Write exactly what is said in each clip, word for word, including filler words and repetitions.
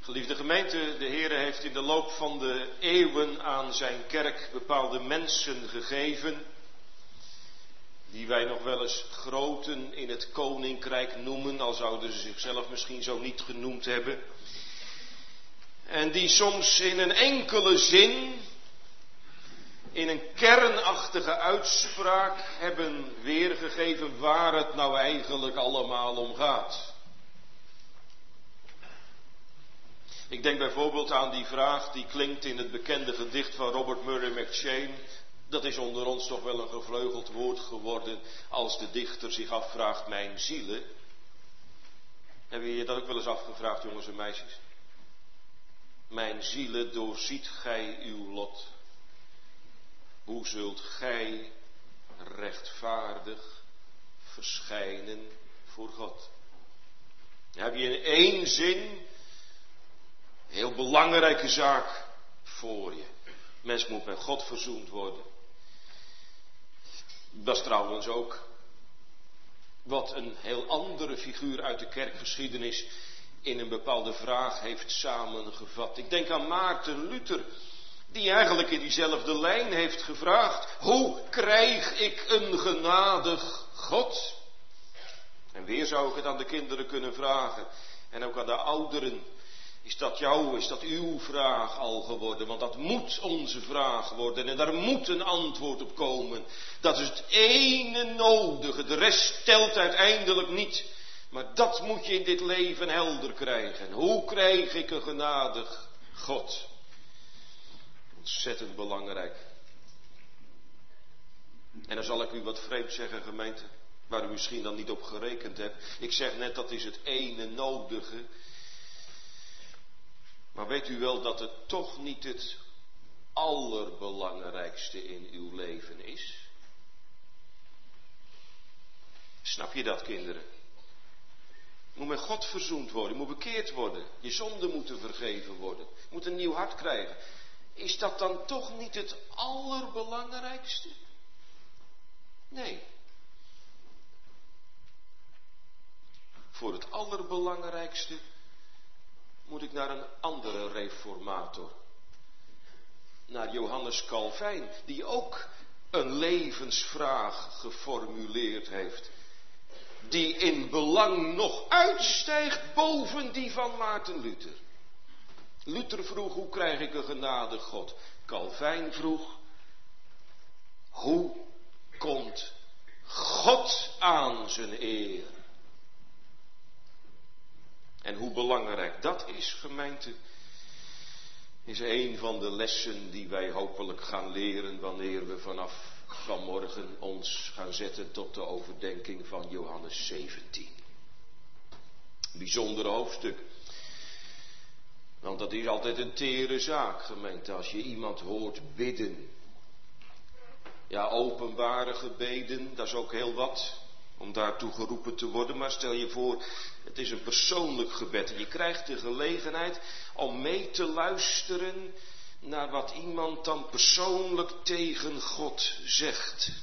Geliefde gemeente, de Heer heeft in de loop van de eeuwen aan zijn kerk bepaalde mensen gegeven, die wij nog wel eens groten in het koninkrijk noemen, al zouden ze zichzelf misschien zo niet genoemd hebben. En die soms in een enkele zin, in een kernachtige uitspraak hebben weergegeven waar het nou eigenlijk allemaal om gaat. Ik denk bijvoorbeeld aan die vraag die klinkt in het bekende gedicht van Robert Murray McCheyne. Dat is onder ons toch wel een gevleugeld woord geworden als de dichter zich afvraagt, mijn zielen. Hebben je je dat ook wel eens afgevraagd, jongens en meisjes? Mijn zielen, doorziet gij uw lot. Hoe zult gij rechtvaardig verschijnen voor God? Heb je in één zin heel belangrijke zaak voor je. Mens moet met God verzoend worden. Dat is trouwens ook wat een heel andere figuur uit de kerkgeschiedenis in een bepaalde vraag heeft samengevat. Ik denk aan Maarten Luther, die eigenlijk in diezelfde lijn heeft gevraagd: hoe krijg ik een genadig God? En weer zou ik het aan de kinderen kunnen vragen en ook aan de ouderen. Is dat jouw, is dat uw vraag al geworden? Want dat moet onze vraag worden en daar moet een antwoord op komen. Dat is het ene nodige, de rest telt uiteindelijk niet. Maar dat moet je in dit leven helder krijgen. Hoe krijg ik een genadig God? Ontzettend belangrijk. En dan zal ik u wat vreemd zeggen, gemeente, waar u misschien dan niet op gerekend hebt. Ik zeg net, dat is het ene nodige. Maar weet u wel dat het toch niet het allerbelangrijkste in uw leven is? Snap je dat, kinderen? Je moet met God verzoend worden, je moet bekeerd worden. Je zonden moeten vergeven worden. Je moet een nieuw hart krijgen. Is dat dan toch niet het allerbelangrijkste? Nee. Voor het allerbelangrijkste moet ik naar een andere reformator. Naar Johannes Calvijn, die ook een levensvraag geformuleerd heeft. Die in belang nog uitstijgt boven die van Maarten Luther. Luther vroeg, hoe krijg ik een genadig God? Calvijn vroeg, hoe komt God aan zijn eer? En hoe belangrijk dat is, gemeente, is een van de lessen die wij hopelijk gaan leren wanneer we vanaf vanmorgen ons gaan zetten tot de overdenking van Johannes zeventien. Bijzonder hoofdstuk. Want dat is altijd een tere zaak, gemeente, als je iemand hoort bidden. Ja, openbare gebeden, dat is ook heel wat, om daartoe geroepen te worden. Maar stel je voor, het is een persoonlijk gebed. En je krijgt de gelegenheid om mee te luisteren naar wat iemand dan persoonlijk tegen God zegt.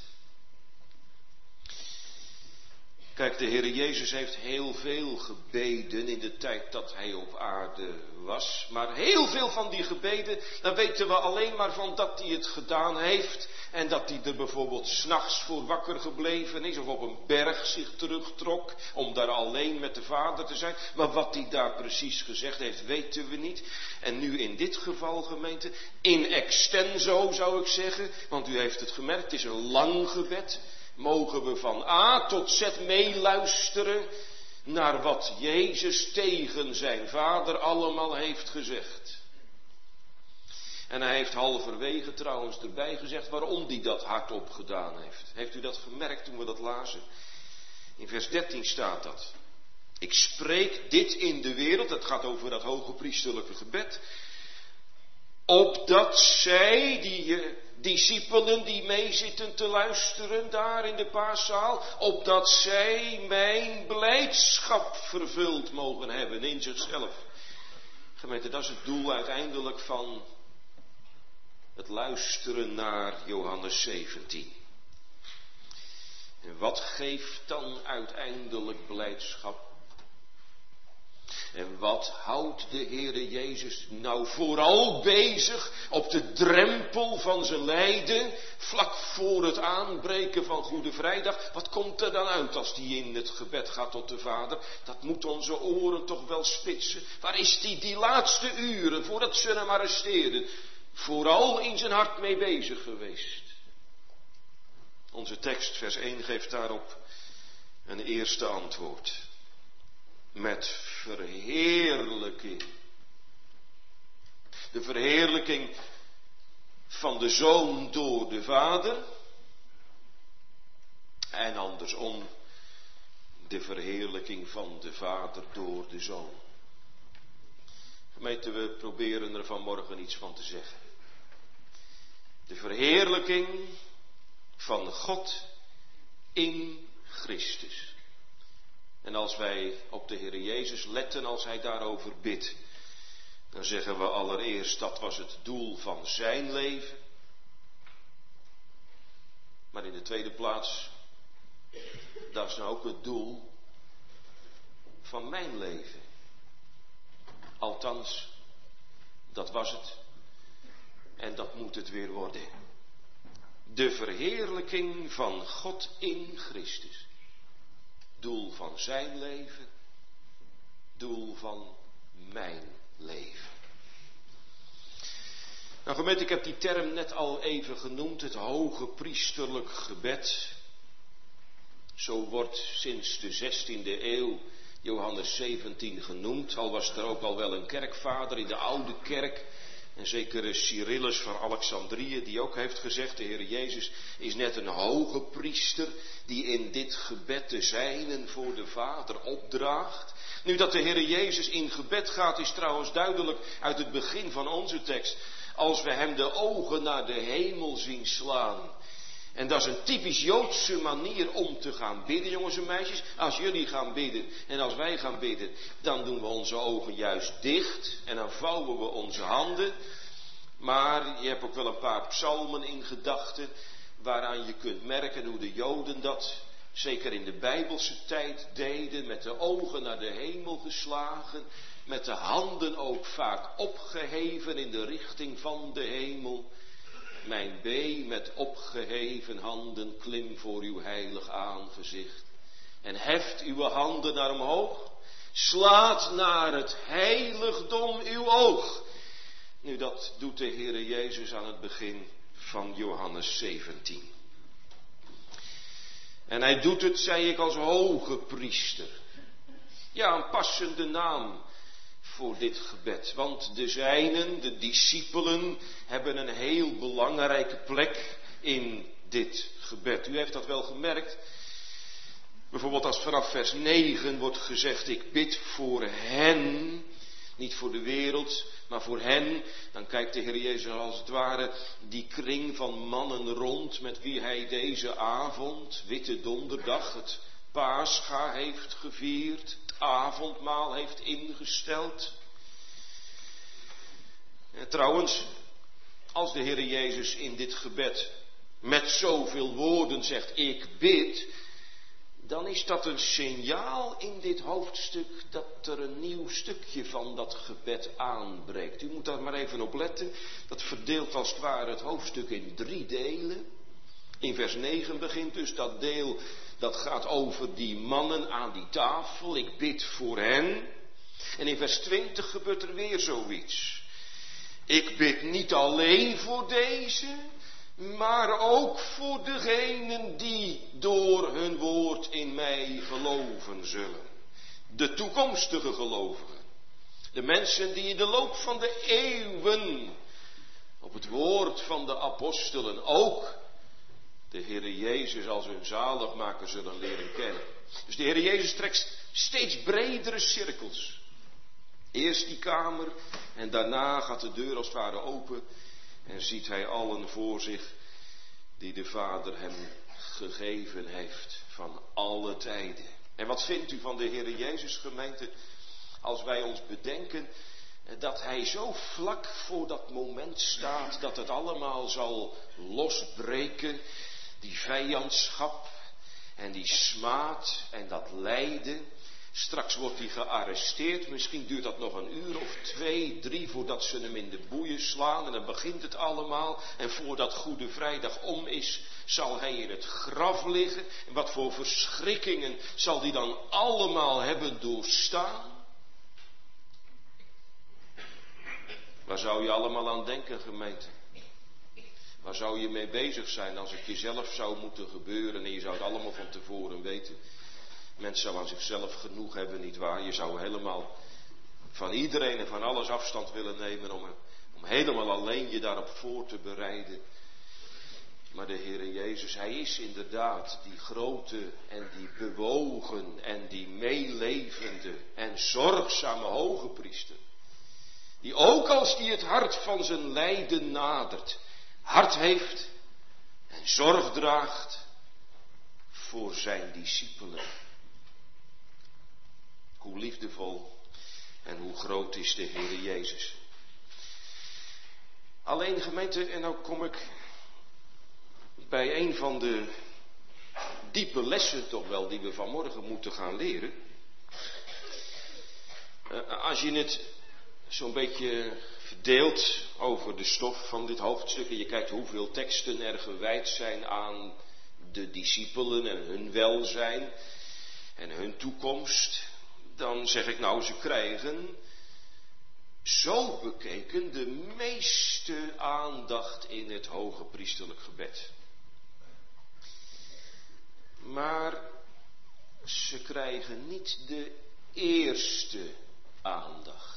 Kijk, de Heer Jezus heeft heel veel gebeden in de tijd dat hij op aarde was. Maar heel veel van die gebeden, daar weten we alleen maar van dat hij het gedaan heeft. En dat hij er bijvoorbeeld 's nachts voor wakker gebleven is. Of op een berg zich terugtrok om daar alleen met de Vader te zijn. Maar wat hij daar precies gezegd heeft, weten we niet. En nu in dit geval, gemeente, in extenso zou ik zeggen. Want u heeft het gemerkt, het is een lang gebed. Mogen we van A tot Z meeluisteren naar wat Jezus tegen zijn Vader allemaal heeft gezegd. En hij heeft halverwege trouwens erbij gezegd waarom hij dat hardop gedaan heeft. Heeft u dat gemerkt toen we dat lazen? In vers dertien staat dat. Ik spreek dit in de wereld, dat gaat over dat hoge priesterlijke gebed. Opdat zij, die discipelen die meezitten te luisteren daar in de paaszaal, opdat zij mijn blijdschap vervuld mogen hebben in zichzelf. Gemeente, dat is het doel uiteindelijk van het luisteren naar Johannes zeventien. En wat geeft dan uiteindelijk blijdschap? En wat houdt de Heere Jezus nou vooral bezig op de drempel van zijn lijden, vlak voor het aanbreken van Goede Vrijdag? Wat komt er dan uit als die in het gebed gaat tot de Vader? Dat moet onze oren toch wel spitsen. Waar is die die laatste uren, voordat ze hem arresteerden, vooral in zijn hart mee bezig geweest? Onze tekst, vers één, geeft daarop een eerste antwoord. Met verheerlijking. De verheerlijking van de Zoon door de Vader. En andersom, de verheerlijking van de Vader door de Zoon. Gemeente, we proberen er vanmorgen iets van te zeggen. De verheerlijking van God in Christus. En als wij op de Heer Jezus letten als hij daarover bidt, dan zeggen we allereerst dat was het doel van zijn leven. Maar in de tweede plaats, dat is nou ook het doel van mijn leven. Althans, dat was het en dat moet het weer worden. De verheerlijking van God in Christus. Doel van zijn leven, doel van mijn leven. Nou gemeente, ik heb die term net al even genoemd, het hoge priesterlijk gebed. Zo wordt sinds de zestiende eeuw Johannes zeventien genoemd, al was er ook al wel een kerkvader in de oude kerk. En zeker Cyrillus van Alexandrië, die ook heeft gezegd, de Heer Jezus is net een hoge priester die in dit gebed de zijnen voor de Vader opdraagt. Nu dat de Heer Jezus in gebed gaat, is trouwens duidelijk uit het begin van onze tekst. Als we hem de ogen naar de hemel zien slaan. En dat is een typisch Joodse manier om te gaan bidden, jongens en meisjes. Als jullie gaan bidden en als wij gaan bidden, dan doen we onze ogen juist dicht en dan vouwen we onze handen. Maar je hebt ook wel een paar psalmen in gedachten waaraan je kunt merken hoe de Joden dat, zeker in de Bijbelse tijd, deden, met de ogen naar de hemel geslagen, met de handen ook vaak opgeheven in de richting van de hemel. Mijn bee met opgeheven handen klim voor uw heilig aangezicht. En heft uw handen naar omhoog. Slaat naar het heiligdom uw oog. Nu dat doet de Heere Jezus aan het begin van Johannes zeventien. En hij doet het, zei ik, als hoge priester. Ja, een passende naam voor dit gebed. Want de zijnen, de discipelen, hebben een heel belangrijke plek in dit gebed. U heeft dat wel gemerkt. Bijvoorbeeld als vanaf vers negen wordt gezegd, ik bid voor hen, niet voor de wereld, maar voor hen. Dan kijkt de Heer Jezus als het ware die kring van mannen rond met wie hij deze avond, Witte Donderdag, het Pascha heeft gevierd, het avondmaal heeft ingesteld. En trouwens, als de Heer Jezus in dit gebed met zoveel woorden zegt, ik bid, dan is dat een signaal in dit hoofdstuk dat er een nieuw stukje van dat gebed aanbreekt. U moet daar maar even op letten. Dat verdeelt als het ware het hoofdstuk in drie delen. In vers negen begint dus dat deel dat gaat over die mannen aan die tafel. Ik bid voor hen. En in vers twintig gebeurt er weer zoiets. Ik bid niet alleen voor deze, maar ook voor degenen die door hun woord in mij geloven zullen. De toekomstige gelovigen. De mensen die in de loop van de eeuwen op het woord van de apostelen ook de Heere Jezus als hun zaligmaker zullen leren kennen. Dus de Heere Jezus trekt steeds bredere cirkels. Eerst die kamer en daarna gaat de deur als het ware open en ziet hij allen voor zich die de Vader hem gegeven heeft van alle tijden. En wat vindt u van de Heere Jezus, gemeente, als wij ons bedenken dat hij zo vlak voor dat moment staat dat het allemaal zal losbreken, die vijandschap en die smaad en dat lijden. Straks wordt hij gearresteerd. Misschien duurt dat nog een uur of twee, drie voordat ze hem in de boeien slaan. En dan begint het allemaal. En voordat Goede Vrijdag om is, zal hij in het graf liggen. En wat voor verschrikkingen zal hij dan allemaal hebben doorstaan? Waar zou je allemaal aan denken, gemeente? Waar zou je mee bezig zijn als het jezelf zou moeten gebeuren en je zou het allemaal van tevoren weten? Mensen zou aan zichzelf genoeg hebben, nietwaar? Je zou helemaal van iedereen en van alles afstand willen nemen om, om helemaal alleen je daarop voor te bereiden. Maar de Heere Jezus, hij is inderdaad die grote en die bewogen en die meelevende en zorgzame hoge priester. Die ook als die het hart van zijn lijden nadert, hart heeft en zorg draagt voor zijn discipelen. Hoe liefdevol en hoe groot is de Heere Jezus. Alleen gemeente, en nou kom ik bij een van de diepe lessen toch wel die we vanmorgen moeten gaan leren. Uh, als je het zo'n beetje verdeelt over de stof van dit hoofdstuk en je kijkt hoeveel teksten er gewijd zijn aan de discipelen en hun welzijn en hun toekomst, dan zeg ik nou, ze krijgen zo bekeken de meeste aandacht in het hoge priesterlijk gebed. Maar ze krijgen niet de eerste aandacht.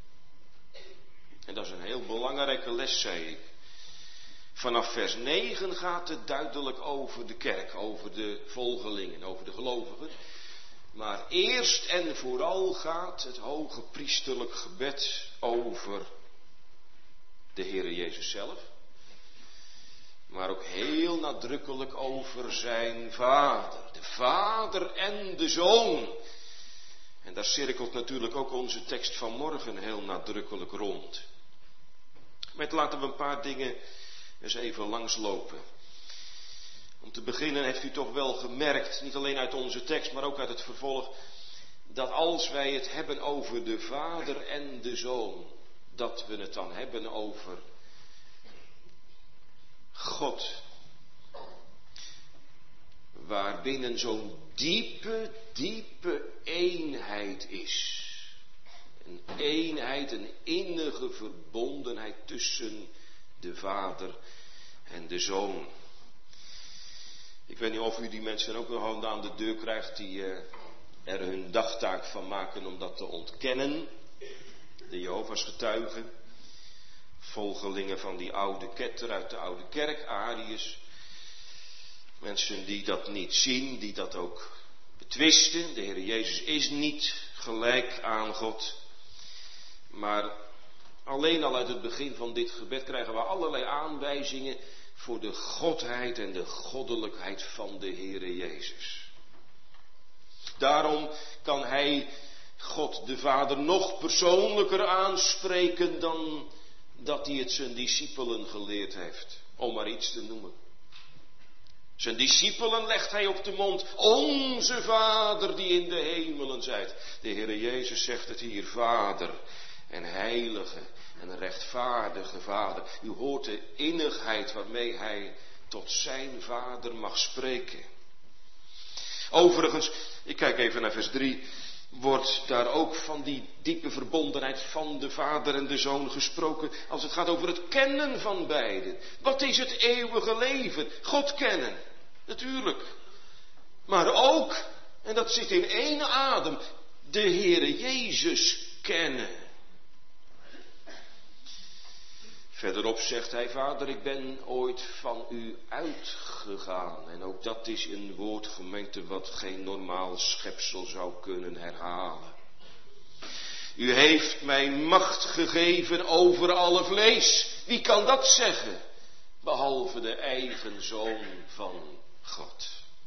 En dat is een heel belangrijke les, zei ik. Vanaf vers negen gaat het duidelijk over de kerk, over de volgelingen, over de gelovigen. Maar eerst en vooral gaat het hoge priesterlijk gebed over de Heere Jezus zelf. Maar ook heel nadrukkelijk over zijn Vader. De Vader en de Zoon. En daar cirkelt natuurlijk ook onze tekst van morgen heel nadrukkelijk rond. Met laten we een paar dingen eens even langslopen. Om te beginnen heeft u toch wel gemerkt, niet alleen uit onze tekst, maar ook uit het vervolg, dat als wij het hebben over de Vader en de Zoon, dat we het dan hebben over God. Waarbinnen zo'n diepe, diepe eenheid is. Een eenheid, een innige verbondenheid tussen de Vader en de Zoon. Ik weet niet of u die mensen ook nog aan de deur krijgt die uh, er hun dagtaak van maken om dat te ontkennen. De Jehovah's getuigen, volgelingen van die oude ketter uit de oude kerk, Arius. Mensen die dat niet zien, die dat ook betwisten. De Heer Jezus is niet gelijk aan God. Maar alleen al uit het begin van dit gebed krijgen we allerlei aanwijzingen voor de godheid en de goddelijkheid van de Heere Jezus. Daarom kan hij God de Vader nog persoonlijker aanspreken dan dat hij het zijn discipelen geleerd heeft, om maar iets te noemen. Zijn discipelen legt hij op de mond, onze Vader die in de hemelen zijt. De Heere Jezus zegt het hier, Vader en heilige en rechtvaardige Vader. U hoort de innigheid waarmee hij tot zijn Vader mag spreken. Overigens, ik kijk even naar vers drie, wordt daar ook van die diepe verbondenheid van de Vader en de Zoon gesproken als het gaat over het kennen van beiden. Wat is het eeuwige leven? God kennen, natuurlijk. Maar ook, en dat zit in één adem, de Heere Jezus kennen. Verderop zegt hij, Vader, ik ben ooit van u uitgegaan. En ook dat is een woord, gemeente, wat geen normaal schepsel zou kunnen herhalen. U heeft mij macht gegeven over alle vlees. Wie kan dat zeggen? Behalve de eigen Zoon van God.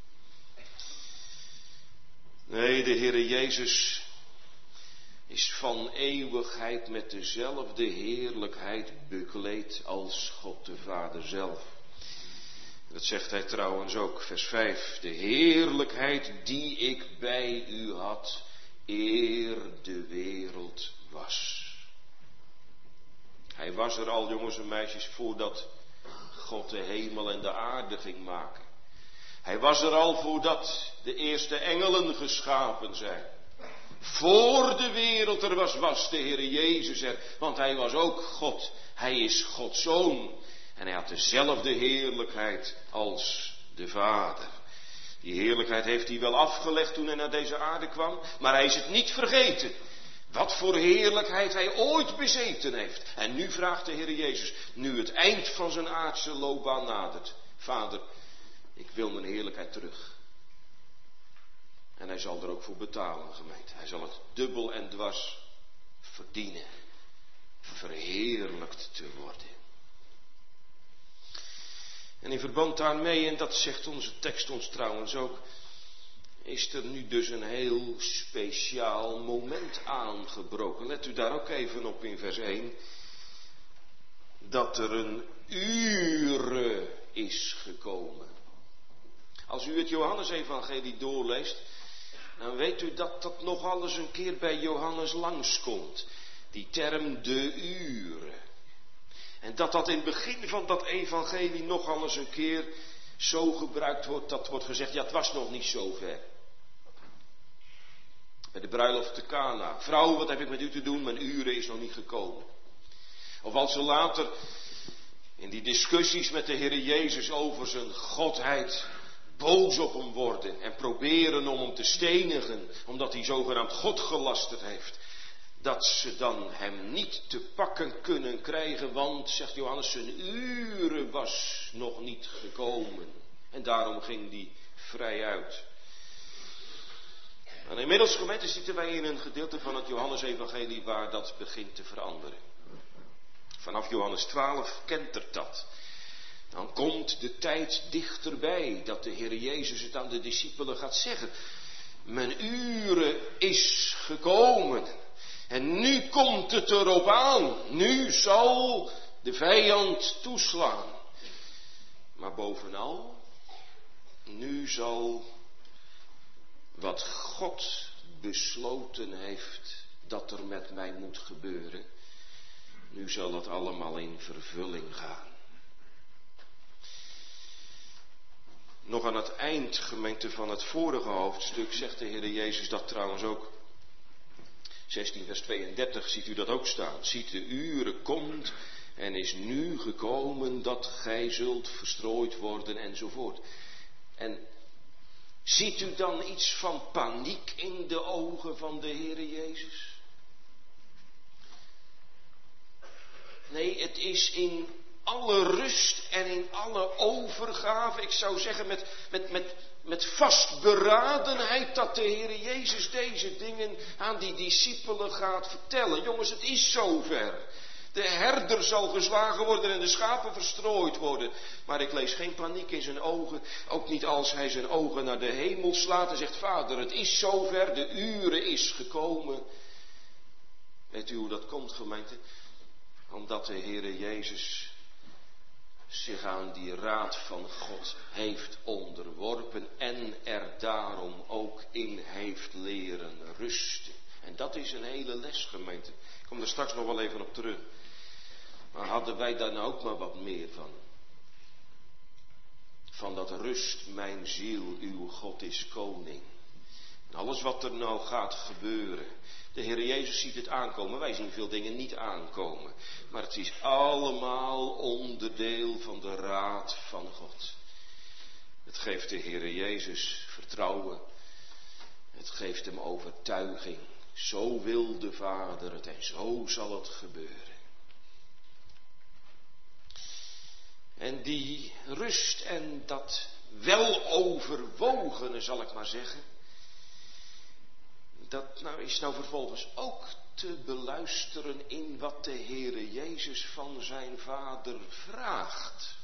Nee, de Heere Jezus is van eeuwigheid met dezelfde heerlijkheid bekleed als God de Vader zelf. Dat zegt hij trouwens ook, vers vijf. De heerlijkheid die ik bij u had eer de wereld was. Hij was er al, jongens en meisjes, voordat God de hemel en de aarde ging maken. Hij was er al voordat de eerste engelen geschapen zijn. Voor de wereld er was, was de Heer Jezus er. Want hij was ook God. Hij is Gods Zoon. En hij had dezelfde heerlijkheid als de Vader. Die heerlijkheid heeft hij wel afgelegd toen hij naar deze aarde kwam. Maar hij is het niet vergeten. Wat voor heerlijkheid hij ooit bezeten heeft. En nu vraagt de Heer Jezus, nu het eind van zijn aardse loopbaan nadert. Vader, ik wil mijn heerlijkheid terug. En hij zal er ook voor betalen, gemeente. Hij zal het dubbel en dwars verdienen. Verheerlijkt te worden. En in verband daarmee, en dat zegt onze tekst ons trouwens ook, is er nu dus een heel speciaal moment aangebroken. Let u daar ook even op in vers één. Dat er een uur is gekomen. Als u het Johannesevangelie doorleest, dan weet u dat dat nogal eens een keer bij Johannes langskomt. Die term de uren. En dat dat in het begin van dat evangelie nogal eens een keer zo gebruikt wordt, dat wordt gezegd, ja, het was nog niet zo ver. Bij de bruiloft te Kana. Vrouw, wat heb ik met u te doen? Mijn uren is nog niet gekomen. Of als ze later in die discussies met de Heer Jezus over zijn godheid boos op hem worden en proberen om hem te stenigen, omdat hij zogenaamd God gelasterd heeft. Dat ze dan hem niet te pakken kunnen krijgen, want, zegt Johannes, zijn uren was nog niet gekomen. En daarom ging die vrij uit. En inmiddels, gemeente, zitten wij in een gedeelte van het Johannesevangelie waar dat begint te veranderen. Vanaf Johannes twaalf kentert dat. Dan komt de tijd dichterbij dat de Heer Jezus het aan de discipelen gaat zeggen. Mijn uren is gekomen. En nu komt het erop aan. Nu zal de vijand toeslaan. Maar bovenal, nu zal wat God besloten heeft dat er met mij moet gebeuren, nu zal het allemaal in vervulling gaan. Nog aan het eind, gemeente, van het vorige hoofdstuk zegt de Heer Jezus dat trouwens ook. zestien vers tweeëndertig ziet u dat ook staan. Ziet, de uren komt en is nu gekomen dat gij zult verstrooid worden enzovoort. En ziet u dan iets van paniek in de ogen van de Heer Jezus? Nee, het is in alle rust en in alle overgave, ik zou zeggen met, met, met, met vastberadenheid, dat de Heer Jezus deze dingen aan die discipelen gaat vertellen. Jongens, het is zover. De herder zal geslagen worden en de schapen verstrooid worden. Maar ik lees geen paniek in zijn ogen. Ook niet als hij zijn ogen naar de hemel slaat en zegt, Vader, het is zover, de uren is gekomen. Weet u hoe dat komt, gemeente? Omdat de Heere Jezus zich aan die raad van God heeft onderworpen en er daarom ook in heeft leren rusten. En dat is een hele les, gemeente. Ik kom er straks nog wel even op terug. Maar hadden wij daar nou ook maar wat meer van? Van dat rust, mijn ziel, uw God is koning. En alles wat er nou gaat gebeuren. De Heer Jezus ziet het aankomen. Wij zien veel dingen niet aankomen. Maar het is allemaal onderdeel van de raad van God. Het geeft de Heer Jezus vertrouwen. Het geeft hem overtuiging. Zo wil de Vader het en zo zal het gebeuren. En die rust en dat weloverwogene, zal ik maar zeggen, dat nou is nou vervolgens ook te beluisteren in wat de Heere Jezus van zijn Vader vraagt.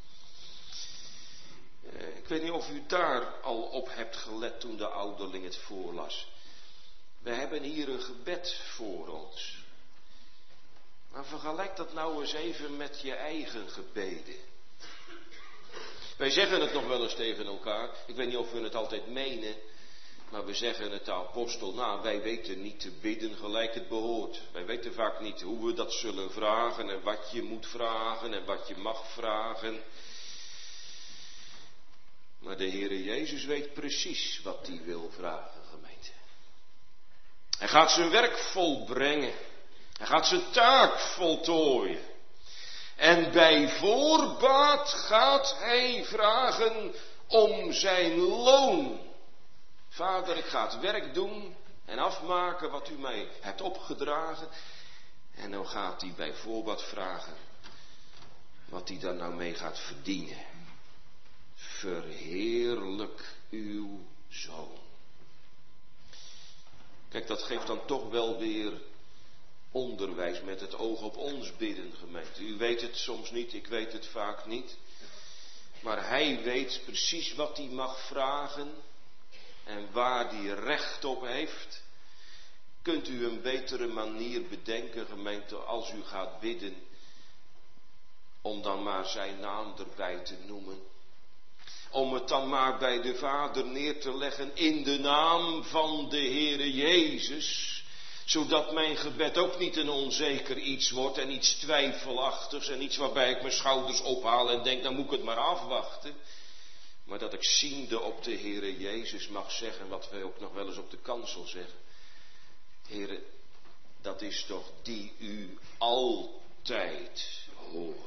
Eh, ik weet niet of u daar al op hebt gelet toen de ouderling het voorlas. We hebben hier een gebed voor ons. Maar vergelijk dat nou eens even met je eigen gebeden. Wij zeggen het nog wel eens tegen elkaar. Ik weet niet of we het altijd menen. Maar we zeggen het de apostel na, wij weten niet te bidden gelijk het behoort. Wij weten vaak niet hoe we dat zullen vragen en wat je moet vragen en wat je mag vragen. Maar de Heere Jezus weet precies wat hij wil vragen, gemeente. Hij gaat zijn werk volbrengen. Hij gaat zijn taak voltooien. En bij voorbaat gaat hij vragen om zijn loon. Vader, ik ga het werk doen en afmaken wat u mij hebt opgedragen. En dan gaat hij bij voorbaat vragen wat hij daar nou mee gaat verdienen. Verheerlijk uw zoon. Kijk, dat geeft dan toch wel weer onderwijs met het oog op ons bidden, gemeente. U weet het soms niet, ik weet het vaak niet. Maar hij weet precies wat hij mag vragen en waar hij recht op heeft. Kunt u een betere manier bedenken, gemeente, als u gaat bidden, om dan maar zijn naam erbij te noemen? Om het dan maar bij de Vader neer te leggen in de naam van de Heere Jezus. Zodat mijn gebed ook niet een onzeker iets wordt en iets twijfelachtigs en iets waarbij ik mijn schouders ophaal en denk, dan moet ik het maar afwachten. Maar dat ik ziende op de Heere Jezus mag zeggen, wat wij ook nog wel eens op de kansel zeggen. Heere, dat is toch die u altijd hoort.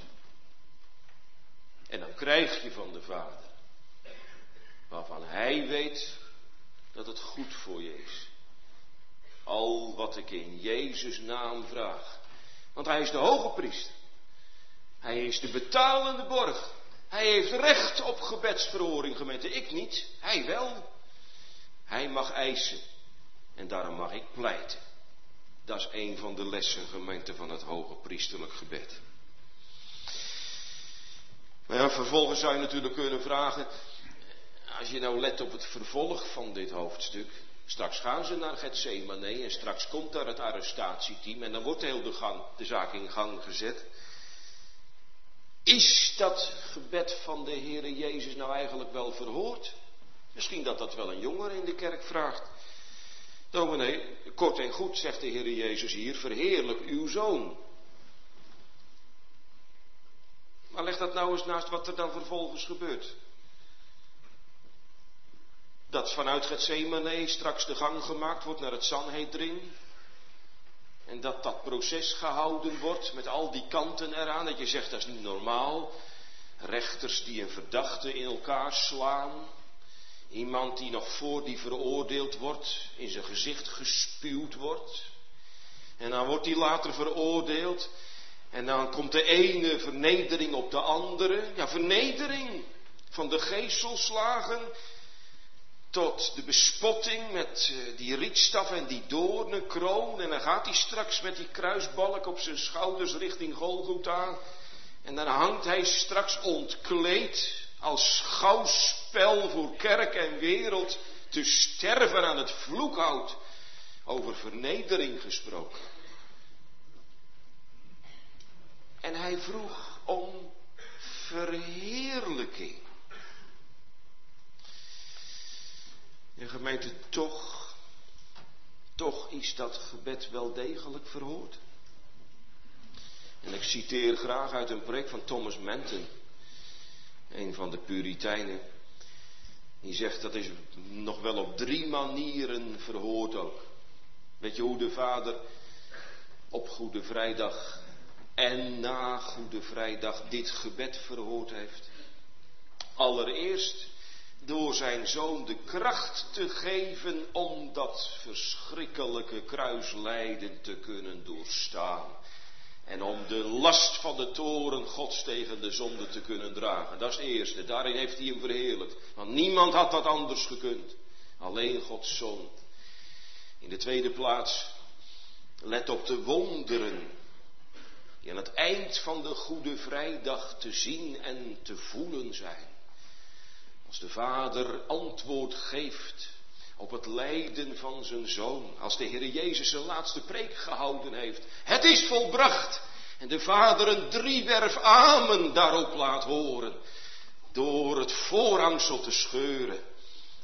En dan krijg je van de Vader, waarvan hij weet dat het goed voor je is. Al wat ik in Jezus' naam vraag. Want hij is de hoge priester. Hij is de betalende borg. Hij heeft recht op gebedsverhoring, gemeente. Ik niet, hij wel. Hij mag eisen. En daarom mag ik pleiten. Dat is een van de lessen, gemeente, van het hoge priesterlijk gebed. Maar ja, vervolgens zou je natuurlijk kunnen vragen, als je nou let op het vervolg van dit hoofdstuk. Straks gaan ze naar Getsemane en straks komt daar het arrestatieteam en dan wordt heel de, gang, de zaak in gang gezet. Is dat gebed van de Heere Jezus nou eigenlijk wel verhoord? Misschien dat dat wel een jongere in de kerk vraagt. Dominee, kort en goed zegt de Heere Jezus hier, verheerlijk uw zoon. Maar leg dat nou eens naast wat er dan vervolgens gebeurt. Dat vanuit Getsemane straks de gang gemaakt wordt naar het Sanhedrin. En dat dat proces gehouden wordt met al die kanten eraan. Dat je zegt, dat is niet normaal. Rechters die een verdachte in elkaar slaan. Iemand die nog voor die veroordeeld wordt in zijn gezicht gespuwd wordt. En dan wordt die later veroordeeld. En dan komt de ene vernedering op de andere. Ja, vernedering van de geeselslagen tot de bespotting met die rietstaf en die doornenkroon. En dan gaat hij straks met die kruisbalk op zijn schouders richting Golgotha. En dan hangt hij straks ontkleed als schouwspel voor kerk en wereld te sterven aan het vloekhout. Over vernedering gesproken. En hij vroeg om verheerlijking. En gemeente, toch, toch is dat gebed wel degelijk verhoord. En ik citeer graag uit een preek van Thomas Manton, een van de Puritijnen. Die zegt dat is nog wel op drie manieren verhoord ook. Weet je hoe de Vader op Goede Vrijdag en na Goede Vrijdag dit gebed verhoord heeft? Allereerst door zijn zoon de kracht te geven om dat verschrikkelijke kruislijden te kunnen doorstaan. En om de last van de toren Gods tegen de zonde te kunnen dragen. Dat is het eerste. Daarin heeft hij hem verheerlijkt. Want niemand had dat anders gekund. Alleen Gods Zoon. In de tweede plaats, let op de wonderen die aan het eind van de Goede Vrijdag te zien en te voelen zijn. Als de Vader antwoord geeft op het lijden van zijn Zoon. Als de Heer Jezus zijn laatste preek gehouden heeft. Het is volbracht. En de Vader een driewerf amen daarop laat horen. Door het voorhangsel te scheuren.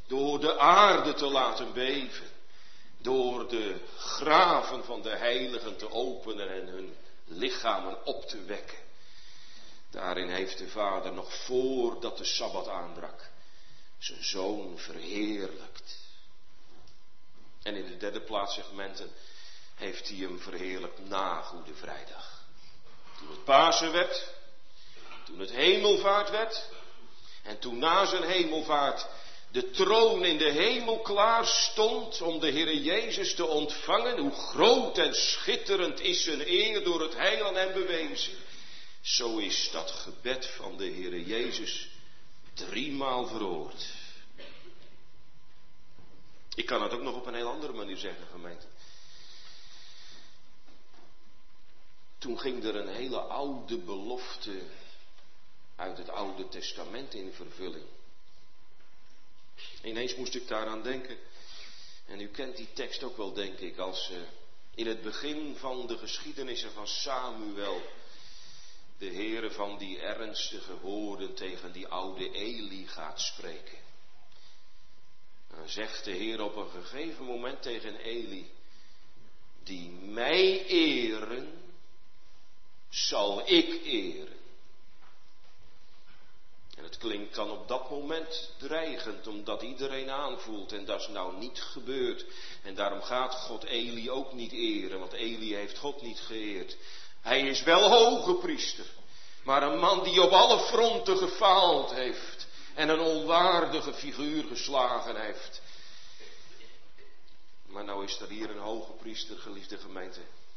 door de aarde te laten beven, door de graven van de heiligen te openen en hun lichamen op te wekken. Daarin heeft de Vader nog voordat de Sabbat aanbrak zijn Zoon verheerlijkt. En in de derde plaats, zegt Menten, heeft hij hem verheerlijkt na Goede Vrijdag. Toen het Pasen werd, toen het hemelvaart werd en toen na zijn hemelvaart de troon in de hemel klaar stond om de Heere Jezus te ontvangen. Hoe groot en schitterend is zijn eer door het heil aan hem bewezen. Zo is dat gebed van de Heere Jezus driemaal verhoord. Ik kan het ook nog op een heel andere manier zeggen, gemeente. Toen ging er een hele oude belofte uit het Oude Testament in vervulling. Ineens moest ik daaraan denken. En u kent die tekst ook wel, denk ik, als uh, in het begin van de geschiedenissen van Samuel de Heere van die ernstige woorden tegen die oude Eli gaat spreken. Dan zegt de Heer op een gegeven moment tegen Eli: die mij eren, zal ik eren. En het klinkt dan op dat moment dreigend, omdat iedereen aanvoelt, en dat is nou niet gebeurd. En daarom gaat God Eli ook niet eren, want Eli heeft God niet geëerd. Hij is wel hoge priester, maar een man die op alle fronten gefaald heeft en een onwaardige figuur geslagen heeft. Maar nou is er hier een hoge priester, geliefde gemeente,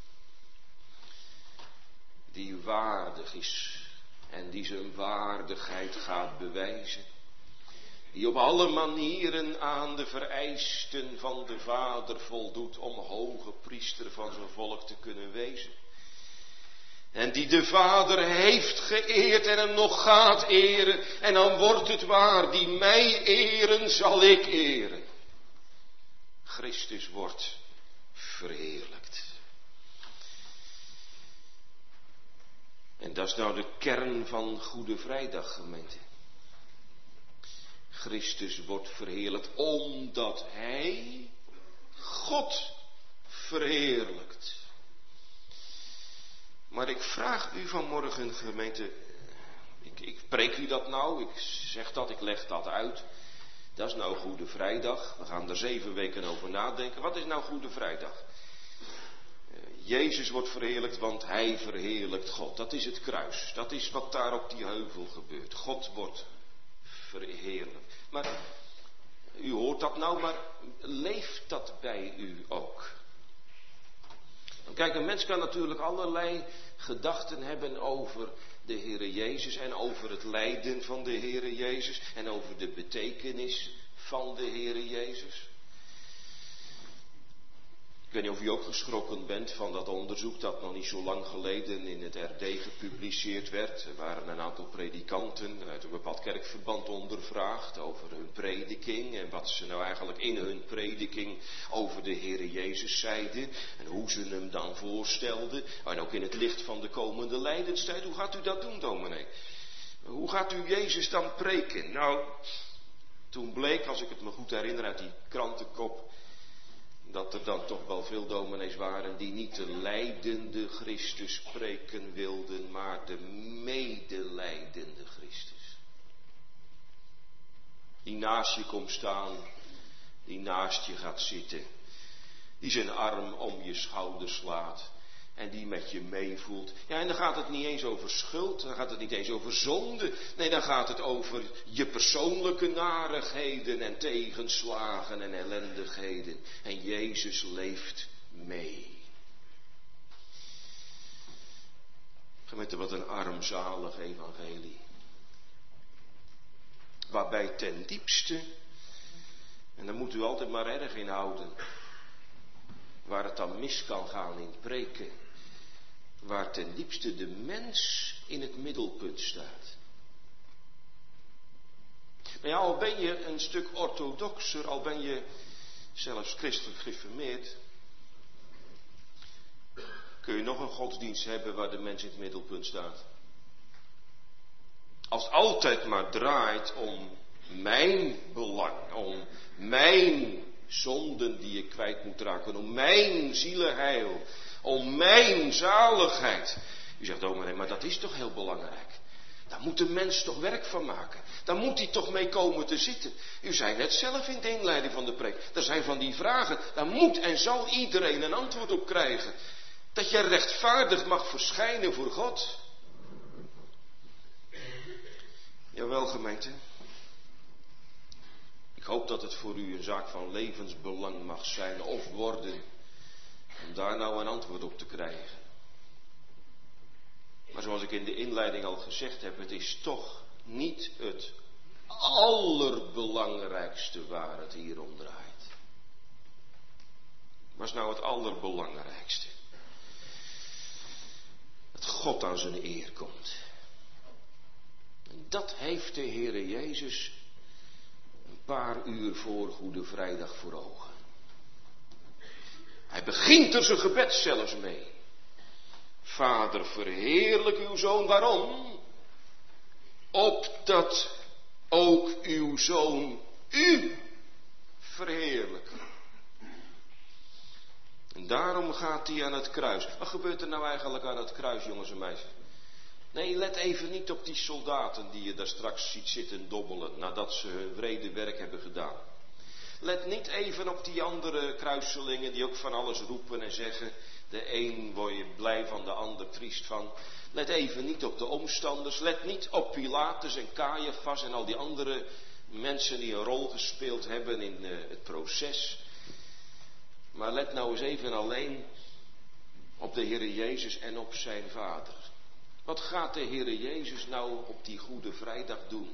die waardig is en die zijn waardigheid gaat bewijzen. Die op alle manieren aan de vereisten van de Vader voldoet om hoge priester van zijn volk te kunnen wezen. En die de Vader heeft geëerd en hem nog gaat eren. En dan wordt het waar, die mij eren zal ik eren. Christus wordt verheerlijkt. En dat is nou de kern van Goede Vrijdag, gemeente. Christus wordt verheerlijkt omdat hij God verheerlijkt. Maar ik vraag u vanmorgen, gemeente, ik, ik preek u dat nou, ik zeg dat, ik leg dat uit. Dat is nou Goede Vrijdag. We gaan er zeven weken over nadenken. Wat is nou Goede Vrijdag? Jezus wordt verheerlijkt, want hij verheerlijkt God. Dat is het kruis. Dat is wat daar op die heuvel gebeurt. God wordt verheerlijkt. Maar u hoort dat nou, maar leeft dat bij u ook? Kijk, een mens kan natuurlijk allerlei gedachten hebben over de Heere Jezus en over het lijden van de Heere Jezus en over de betekenis van de Heere Jezus. Ik weet niet of u ook geschrokken bent van dat onderzoek dat nog niet zo lang geleden in het R D gepubliceerd werd. Er waren een aantal predikanten uit een bepaald kerkverband ondervraagd over hun prediking en wat ze nou eigenlijk in hun prediking over de Heere Jezus zeiden en hoe ze hem dan voorstelden. En ook in het licht van de komende lijdenstijd. Hoe gaat u dat doen, dominee? Hoe gaat u Jezus dan preken? Nou, toen bleek, als ik het me goed herinner uit die krantenkop, dat er dan toch wel veel dominees waren die niet de lijdende Christus spreken wilden, maar de medelijdende Christus. Die naast je komt staan, die naast je gaat zitten, die zijn arm om je schouder slaat en die met je meevoelt. Ja, en dan gaat het niet eens over schuld, dan gaat het niet eens over zonde. Nee, dan gaat het over je persoonlijke narigheden en tegenslagen en ellendigheden. En Jezus leeft mee. Gemeente, wat een armzalig evangelie. Waarbij ten diepste, en daar moet u altijd maar erg in houden, waar het dan mis kan gaan in preken, waar ten diepste de mens in het middelpunt staat. Maar ja, al ben je een stuk orthodoxer, al ben je zelfs christelijk gereformeerd, kun je nog een godsdienst hebben waar de mens in het middelpunt staat. Als het altijd maar draait om mijn belang, om mijn zonden die ik kwijt moet raken, om mijn zielenheil, om mijn zaligheid. U zegt, oh maar nee, maar dat is toch heel belangrijk. Daar moet de mens toch werk van maken. Daar moet hij toch mee komen te zitten. U zei net zelf in de inleiding van de preek. Er zijn van die vragen. Daar moet en zal iedereen een antwoord op krijgen. Dat je rechtvaardig mag verschijnen voor God. Jawel, gemeente. Ik hoop dat het voor u een zaak van levensbelang mag zijn of worden. Om daar nou een antwoord op te krijgen. Maar zoals ik in de inleiding al gezegd heb, het is toch niet het allerbelangrijkste waar het hier om draait. Wat is nou het allerbelangrijkste? Dat God aan zijn eer komt. En dat heeft de Heere Jezus een paar uur voor Goede Vrijdag voor ogen. Hij begint er zijn gebed zelfs mee. Vader, verheerlijk uw Zoon. Waarom? Opdat ook uw Zoon u verheerlijkt. En daarom gaat hij aan het kruis. Wat gebeurt er nou eigenlijk aan het kruis, jongens en meisjes? Nee, let even niet op die soldaten die je daar straks ziet zitten dobbelen, nadat ze hun wrede werk hebben gedaan. Let niet even op die andere kruiselingen die ook van alles roepen en zeggen. De een word je blij van, de ander triest van. Let even niet op de omstanders. Let niet op Pilatus en Caiaphas en al die andere mensen die een rol gespeeld hebben in uh, het proces. Maar let nou eens even alleen op de Heere Jezus en op zijn Vader. Wat gaat de Heere Jezus nou op die Goede Vrijdag doen?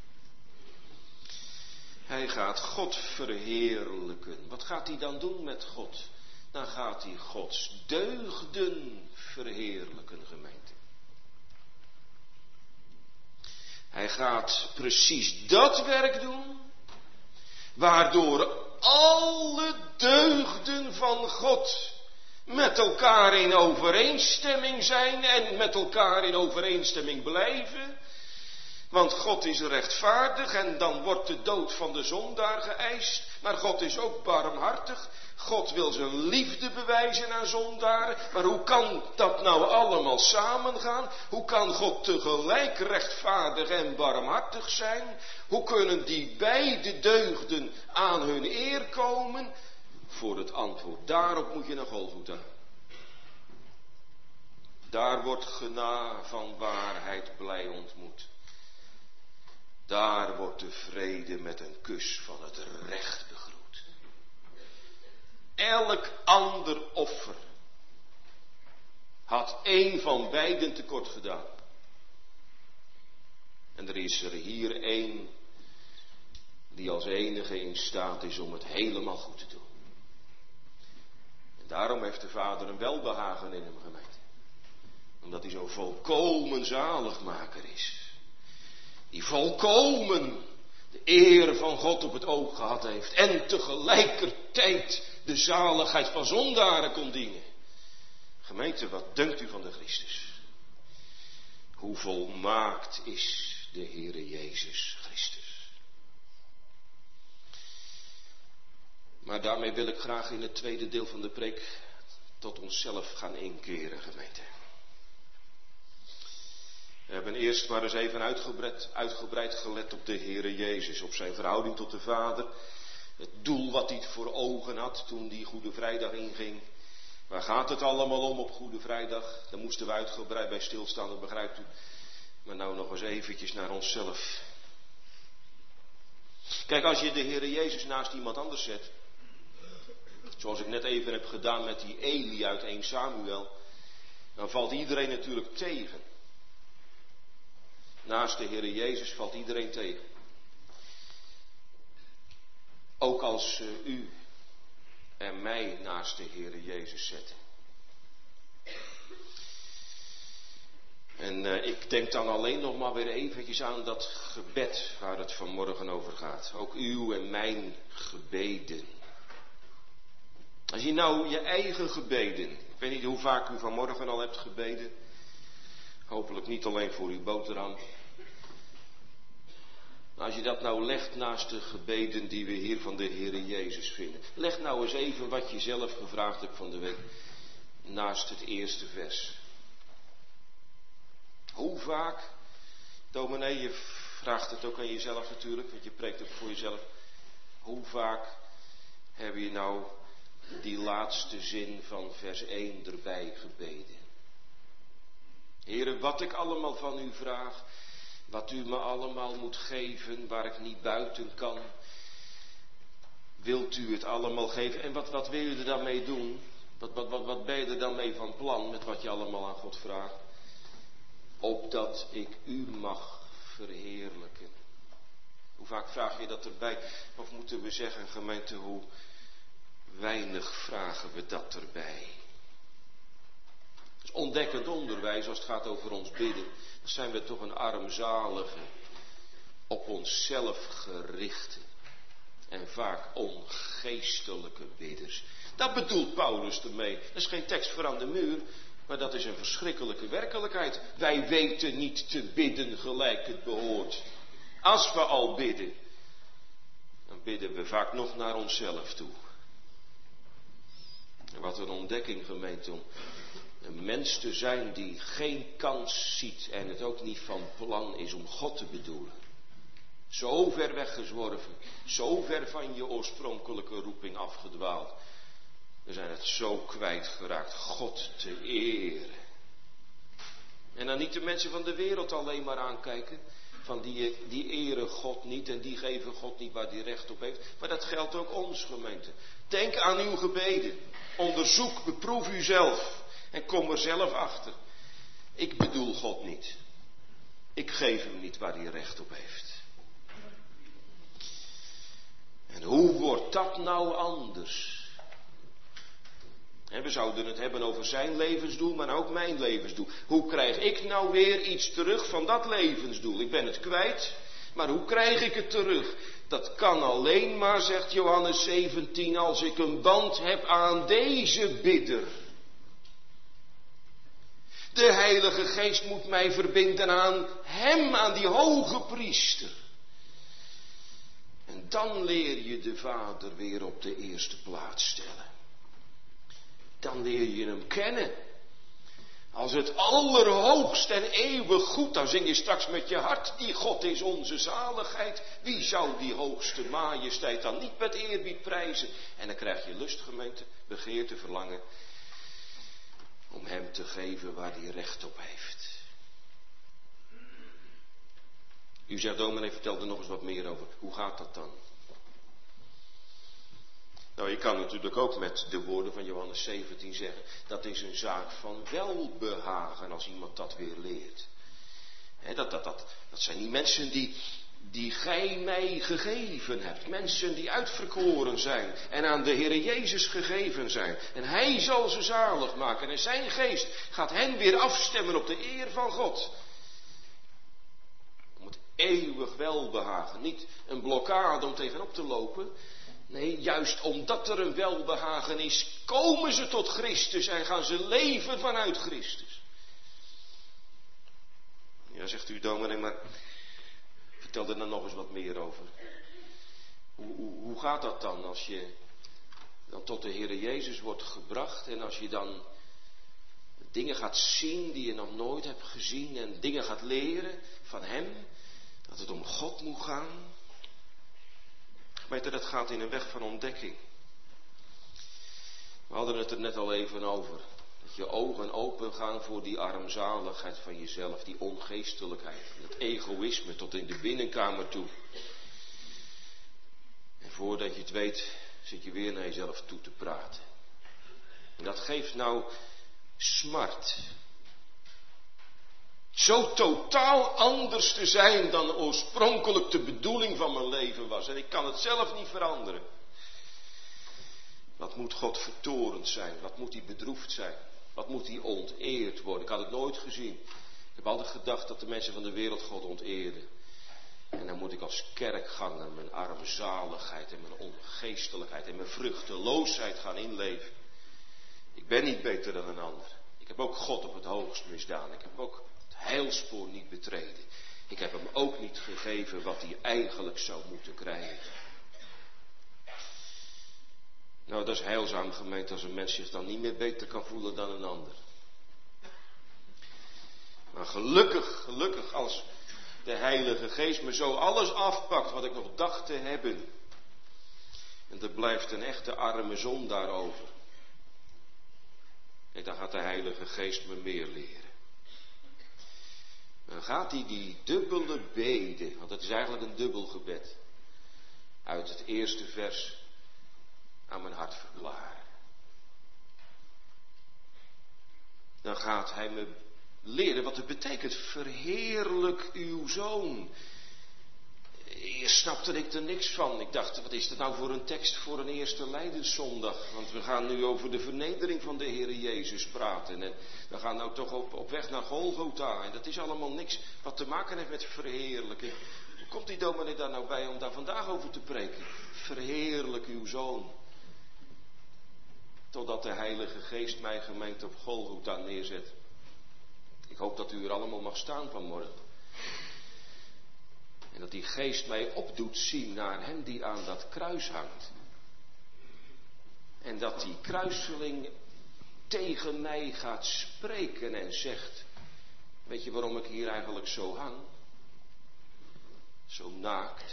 Hij gaat God verheerlijken. Wat gaat hij dan doen met God? Dan gaat hij Gods deugden verheerlijken, gemeente. Hij gaat precies dat werk doen, waardoor alle deugden van God met elkaar in overeenstemming zijn en met elkaar in overeenstemming blijven. Want God is rechtvaardig en dan wordt de dood van de zondaar geëist. Maar God is ook barmhartig. God wil zijn liefde bewijzen aan zondaren. Maar hoe kan dat nou allemaal samengaan? Hoe kan God tegelijk rechtvaardig en barmhartig zijn? Hoe kunnen die beide deugden aan hun eer komen? Voor het antwoord daarop moet je naar Golgotha. Daar wordt gena van waarheid blij ontmoet. Daar wordt de vrede met een kus van het recht begroet. Elk ander offer had één van beiden tekort gedaan. En er is er hier één die als enige in staat is om het helemaal goed te doen. En daarom heeft de Vader een welbehagen in hem, gemeente. Omdat hij zo volkomen zaligmaker is. Die volkomen de eer van God op het oog gehad heeft. En tegelijkertijd de zaligheid van zondaren kon dienen. Gemeente, wat denkt u van de Christus? Hoe volmaakt is de Heere Jezus Christus? Maar daarmee wil ik graag in het tweede deel van de preek tot onszelf gaan inkeren, gemeente. We hebben eerst maar eens even uitgebreid, uitgebreid gelet op de Heere Jezus, op zijn verhouding tot de Vader. Het doel wat hij voor ogen had toen die Goede Vrijdag inging. Waar gaat het allemaal om op Goede Vrijdag? Daar moesten we uitgebreid bij stilstaan, dat begrijpt u. Maar nou nog eens eventjes naar onszelf. Kijk, als je de Heere Jezus naast iemand anders zet, zoals ik net even heb gedaan met die Eli uit eerste Samuel, dan valt iedereen natuurlijk tegen. Naast de Heere Jezus valt iedereen tegen. Ook als uh, u en mij naast de Heere Jezus zetten. En uh, ik denk dan alleen nog maar weer eventjes aan dat gebed waar het vanmorgen over gaat. Ook uw en mijn gebeden. Als je nou je eigen gebeden, ik weet niet hoe vaak u vanmorgen al hebt gebeden. Hopelijk niet alleen voor uw boterham. Als je dat nou legt naast de gebeden die we hier van de Heere Jezus vinden. Leg nou eens even wat je zelf gevraagd hebt van de week naast het eerste vers. Hoe vaak, dominee, je vraagt het ook aan jezelf natuurlijk, want je preekt ook voor jezelf. Hoe vaak heb je nou die laatste zin van vers één erbij gebeden? Heere, wat ik allemaal van u vraag, wat u me allemaal moet geven, waar ik niet buiten kan, wilt u het allemaal geven? En wat, wat wil je er dan mee doen? Wat, wat, wat, wat ben je er dan mee van plan met wat je allemaal aan God vraagt? Opdat ik u mag verheerlijken. Hoe vaak vraag je dat erbij? Of moeten we zeggen, gemeente, hoe weinig vragen we dat erbij? Dat is ontdekkend onderwijs als het gaat over ons bidden. Dan zijn we toch een armzalige, op onszelf gerichte en vaak ongeestelijke bidders. Dat bedoelt Paulus ermee. Dat is geen tekst voor aan de muur, maar dat is een verschrikkelijke werkelijkheid. Wij weten niet te bidden gelijk het behoort. Als we al bidden, dan bidden we vaak nog naar onszelf toe. En wat een ontdekking, gemeente, om een mens te zijn die geen kans ziet en het ook niet van plan is om God te bedoelen. Zo ver weggezworven, zo ver van je oorspronkelijke roeping afgedwaald. We zijn het zo kwijtgeraakt, God te eren. En dan niet de mensen van de wereld alleen maar aankijken, van die, die eren God niet en die geven God niet waar die recht op heeft. Maar dat geldt ook ons, gemeente. Denk aan uw gebeden. Onderzoek, beproef uzelf en kom er zelf achter. Ik bedoel God niet. Ik geef hem niet waar hij recht op heeft. En hoe wordt dat nou anders? En we zouden het hebben over zijn levensdoel, maar ook mijn levensdoel. Hoe krijg ik nou weer iets terug van dat levensdoel? Ik ben het kwijt, maar hoe krijg ik het terug? Dat kan alleen maar, zegt Johannes zeventien, als ik een band heb aan deze bidder. De Heilige Geest moet mij verbinden aan hem, aan die hoge priester. En dan leer je de Vader weer op de eerste plaats stellen. Dan leer je hem kennen. Als het allerhoogst en eeuwig goed, dan zing je straks met je hart, die God is onze zaligheid. Wie zou die hoogste majesteit dan niet met eerbied prijzen? En dan krijg je lust, gemeente, begeerte, verlangen, om hem te geven waar hij recht op heeft. U zegt, dominee, vertel er nog eens wat meer over. Hoe gaat dat dan? Nou, je kan natuurlijk ook met de woorden van Johannes zeventien zeggen, dat is een zaak van welbehagen als iemand dat weer leert. He, dat, dat, dat, dat zijn die mensen die, die gij mij gegeven hebt. Mensen die uitverkoren zijn en aan de Heere Jezus gegeven zijn. En hij zal ze zalig maken en zijn geest gaat hen weer afstemmen op de eer van God. Om het eeuwig welbehagen, niet een blokkade om tegenop te lopen. Nee, juist omdat er een welbehagen is, komen ze tot Christus en gaan ze leven vanuit Christus. Ja, zegt u, dominee, maar vertel er dan nog eens wat meer over. Hoe, hoe, hoe gaat dat dan als je dan tot de Heere Jezus wordt gebracht en als je dan dingen gaat zien die je nog nooit hebt gezien en dingen gaat leren van hem, dat het om God moet gaan? Weet je, dat gaat in een weg van ontdekking. We hadden het er net al even over. Dat je ogen open gaan voor die armzaligheid van jezelf, die ongeestelijkheid, dat egoïsme tot in de binnenkamer toe. En voordat je het weet, zit je weer naar jezelf toe te praten. En dat geeft nou smart. Zo totaal anders te zijn dan oorspronkelijk de bedoeling van mijn leven was. En ik kan het zelf niet veranderen. Wat moet God vertorend zijn? Wat moet hij bedroefd zijn? Wat moet hij onteerd worden? Ik had het nooit gezien. Ik heb altijd gedacht dat de mensen van de wereld God onteerden. En dan moet ik als kerkganger mijn armzaligheid en mijn ongeestelijkheid en mijn vruchteloosheid gaan inleven. Ik ben niet beter dan een ander. Ik heb ook God op het hoogst misdaan. Ik heb ook het heilspoor niet betreden. Ik heb hem ook niet gegeven wat hij eigenlijk zou moeten krijgen. Nou, dat is heilzaam, gemeente, als een mens zich dan niet meer beter kan voelen dan een ander. Maar gelukkig, gelukkig als de Heilige Geest me zo alles afpakt wat ik nog dacht te hebben. En er blijft een echte arme zondaar over. En dan gaat de Heilige Geest me meer leren. Dan gaat hij die dubbele bede, want het is eigenlijk een dubbel gebed, uit het eerste vers aan mijn hart verklaren. Dan gaat hij me leren wat het betekent. Verheerlijk uw zoon. Eerst snapte ik er niks van. Ik dacht, wat is dat nou voor een tekst voor een eerste Lijdenszondag? Want we gaan nu over de vernedering van de Heer Jezus praten. En we gaan nou toch op, op weg naar Golgotha. En dat is allemaal niks wat te maken heeft met verheerlijking. Hoe komt die dominee daar nou bij om daar vandaag over te preken? Verheerlijk uw zoon. Totdat de Heilige Geest mij gemeente op Golgotha neerzet. Ik hoop dat u er allemaal mag staan vanmorgen. En dat die Geest mij opdoet zien naar hem die aan dat kruis hangt. En dat die kruiseling tegen mij gaat spreken en zegt: weet je waarom ik hier eigenlijk zo hang? Zo naakt.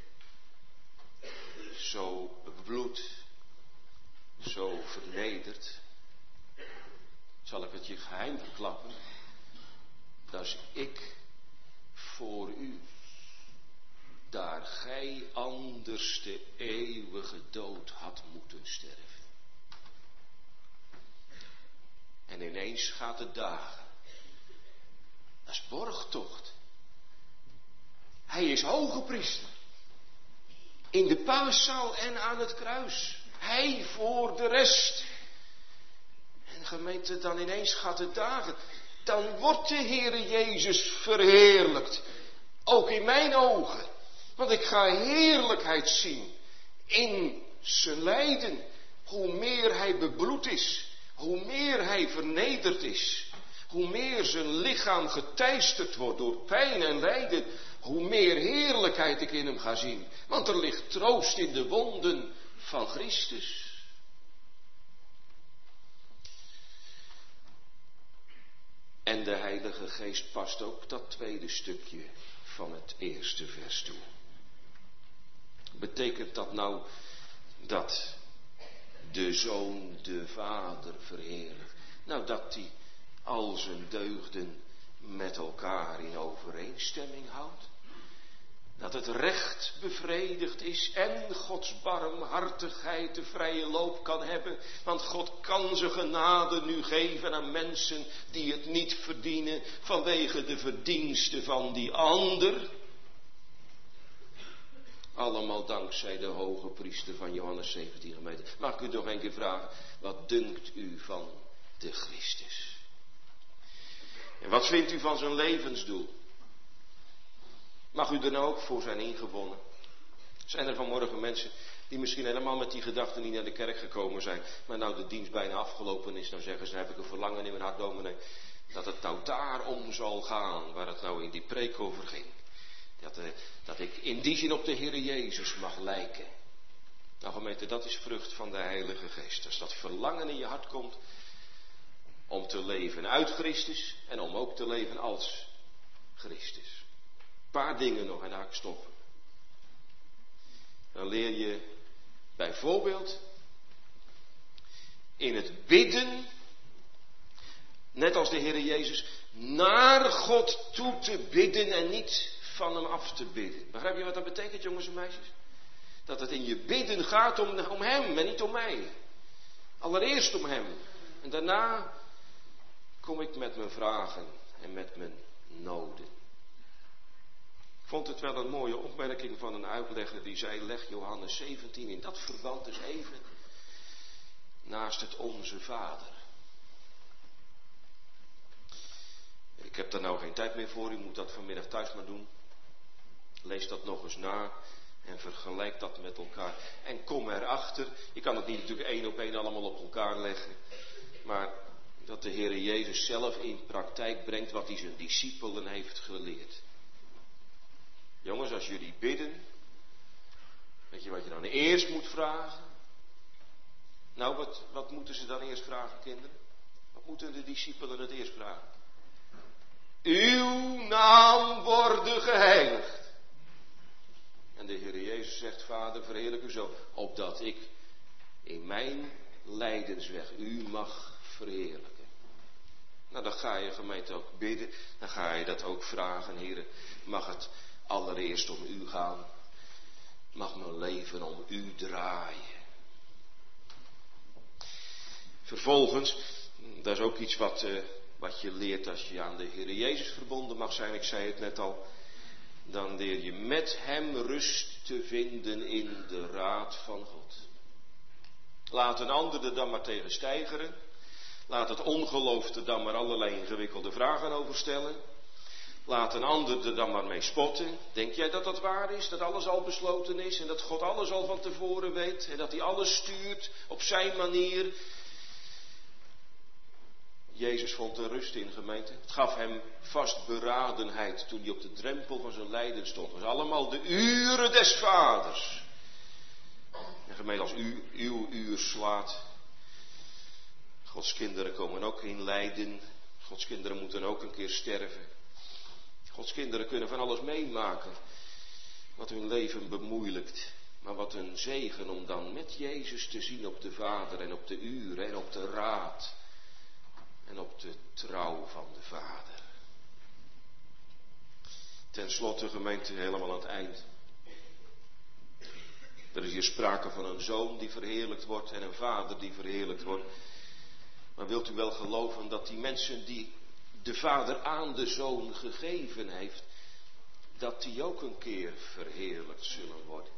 Zo bebloed. Zo vernederd. Zal ik het je geheim verklappen? Dat is ik voor u. Daar gij anders de eeuwige dood had moeten sterven. En ineens gaat het dagen. Dat is borgtocht. Hij is hogepriester. In de paaszaal en aan het kruis. Hij voor de rest. En gemeente, dan ineens gaat het dagen. Dan wordt de Heere Jezus verheerlijkt. Ook in mijn ogen. Want ik ga heerlijkheid zien in zijn lijden. Hoe meer hij bebloed is, hoe meer hij vernederd is, hoe meer zijn lichaam geteisterd wordt door pijn en lijden, hoe meer heerlijkheid ik in hem ga zien. Want er ligt troost in de wonden van Christus. En de Heilige Geest past ook dat tweede stukje van het eerste vers toe. Betekent dat nou dat de Zoon de Vader verheerlijkt? Nou, dat hij al zijn deugden met elkaar in overeenstemming houdt? Dat het recht bevredigd is en Gods barmhartigheid de vrije loop kan hebben. Want God kan zijn genade nu geven aan mensen die het niet verdienen vanwege de verdiensten van die ander. Allemaal dankzij de hoge priester van Johannes zeventien gemeente. Mag ik u nog een keer vragen, wat dunkt u van de Christus? En wat vindt u van zijn levensdoel? Mag u er nou ook voor zijn ingewonnen? Zijn er vanmorgen mensen die misschien helemaal met die gedachten niet naar de kerk gekomen zijn, maar nou de dienst bijna afgelopen is, nou zeggen ze, heb ik een verlangen in mijn hart, dominee, dat het nou daarom zal gaan, waar het nou in die preek over ging. Dat, eh, dat ik in die zin op de Heer Jezus mag lijken. Nou gemeente, dat is vrucht van de Heilige Geest. Als dat verlangen in je hart komt om te leven uit Christus en om ook te leven als Christus. Een paar dingen nog en dan ga ik stoppen. Dan leer je bijvoorbeeld in het bidden, net als de Heer Jezus, naar God toe te bidden en niet van hem af te bidden. Begrijp je wat dat betekent, jongens en meisjes? Dat het in je bidden gaat om, om hem en niet om mij. Allereerst om hem. En daarna kom ik met mijn vragen en met mijn noden. Ik vond het wel een mooie opmerking van een uitlegger die zei, leg Johannes zeventien in dat verband dus even naast het Onze Vader. Ik heb daar nou geen tijd meer voor, u moet dat vanmiddag thuis maar doen. Lees dat nog eens na en vergelijk dat met elkaar. En kom erachter, je kan het niet natuurlijk één op één allemaal op elkaar leggen, maar dat de Heer Jezus zelf in praktijk brengt wat hij zijn discipelen heeft geleerd. Jongens, als jullie bidden, weet je wat je dan eerst moet vragen? Nou, wat, wat moeten ze dan eerst vragen, kinderen? Wat moeten de discipelen het eerst vragen? Uw naam worden geheiligd. En de Heer Jezus zegt, Vader, verheerlijk u zo, opdat ik in mijn lijdensweg u mag verheerlijken. Nou, dan ga je gemeente ook bidden, dan ga je dat ook vragen, Heer, mag het allereerst om u gaan? Mag mijn leven om u draaien? Vervolgens, dat is ook iets wat, uh, wat je leert als je aan de Heer Jezus verbonden mag zijn. Ik zei het net al. Dan leer je met hem rust te vinden in de raad van God. Laat een ander er dan maar tegen steigeren. Laat het ongeloof er dan maar allerlei ingewikkelde vragen over stellen. Laat een ander er dan maar mee spotten. Denk jij dat dat waar is? Dat alles al besloten is? En dat God alles al van tevoren weet? En dat hij alles stuurt op zijn manier? Jezus vond er rust in, gemeente. Het gaf hem vastberadenheid toen hij op de drempel van zijn lijden stond. Het was allemaal de uren des Vaders. En gemeente, als u uw uur slaat. Gods kinderen komen ook in lijden. Gods kinderen moeten ook een keer sterven. Gods kinderen kunnen van alles meemaken. Wat hun leven bemoeilijkt. Maar wat een zegen om dan met Jezus te zien op de Vader en op de uren en op de raad. En op de trouw van de Vader. Ten slotte, gemeente, helemaal aan het eind. Er is hier sprake van een zoon die verheerlijkt wordt en een vader die verheerlijkt wordt. Maar wilt u wel geloven dat die mensen die de vader aan de zoon gegeven heeft, dat die ook een keer verheerlijkt zullen worden?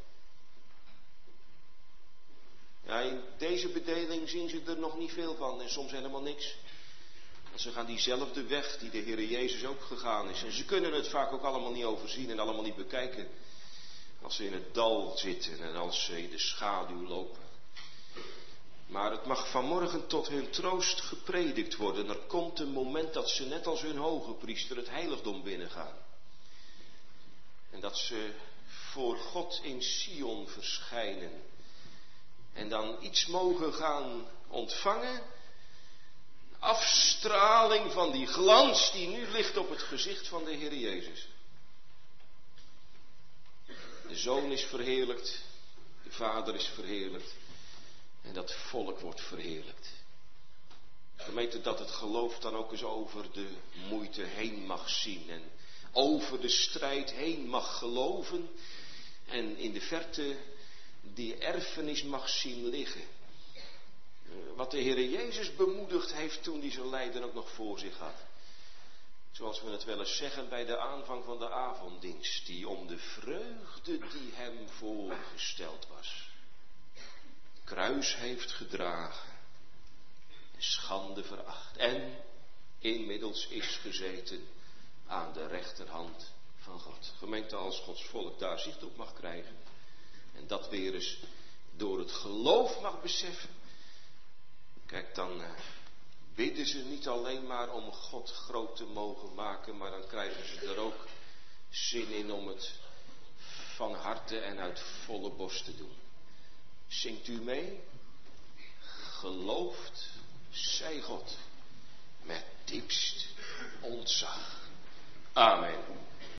Ja, in deze bedeling zien ze er nog niet veel van en soms helemaal niks. En ze gaan diezelfde weg die de Heer Jezus ook gegaan is. En ze kunnen het vaak ook allemaal niet overzien en allemaal niet bekijken. Als ze in het dal zitten en als ze in de schaduw lopen. Maar het mag vanmorgen tot hun troost gepredikt worden. Er komt een moment dat ze net als hun hoge priester het heiligdom binnengaan. En dat ze voor God in Sion verschijnen. En dan iets mogen gaan ontvangen. Afstraling van die glans die nu ligt op het gezicht van de Heer Jezus. De Zoon is verheerlijkt, de Vader is verheerlijkt en dat volk wordt verheerlijkt. Gemeente, dat het geloof dan ook eens over de moeite heen mag zien en over de strijd heen mag geloven en in de verte die erfenis mag zien liggen. Wat de Heer Jezus bemoedigd heeft toen hij zijn lijden ook nog voor zich had. Zoals we het wel eens zeggen bij de aanvang van de avonddienst. Die om de vreugde die hem voorgesteld was. Kruis heeft gedragen. En schande veracht. En inmiddels is gezeten aan de rechterhand van God. Gemeente, als Gods volk daar zicht op mag krijgen. En dat weer eens door het geloof mag beseffen. Kijk, dan uh, bidden ze niet alleen maar om God groot te mogen maken, maar dan krijgen ze er ook zin in om het van harte en uit volle borst te doen. Zingt u mee? Gelooft zij God met diepst ontzag. Amen.